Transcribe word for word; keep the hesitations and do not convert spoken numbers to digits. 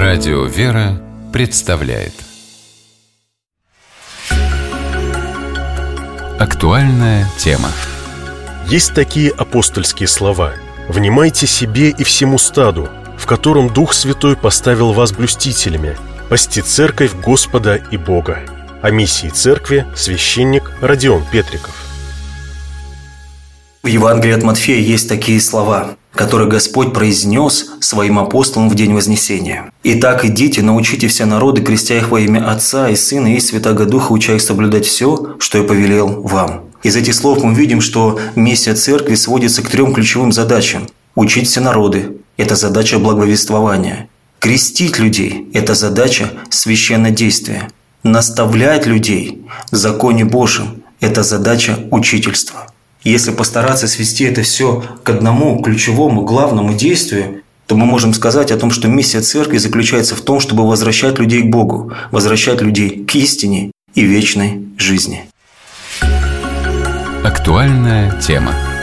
Радио «Вера» представляет актуальная тема. Есть такие апостольские слова: «Внимайте себе и всему стаду, в котором Дух Святой поставил вас блюстителями, пасти церковь Господа и Бога». О миссии церкви священник Родион Петриков. В Евангелии от Матфея есть такие слова, которые Господь произнес своим апостолам в день Вознесения. «Итак, идите, научите все народы, крестя их во имя Отца и Сына и Святаго Духа, уча их соблюдать все, что я повелел вам». Из этих слов мы видим, что миссия церкви сводится к трем ключевым задачам. Учить все народы – это задача благовествования. Крестить людей – это задача священнодействия. Наставлять людей в законе Божьем – это задача учительства. Если постараться свести это все к одному ключевому, главному действию, то мы можем сказать о том, что миссия церкви заключается в том, чтобы возвращать людей к Богу, возвращать людей к истине и вечной жизни. Актуальная тема.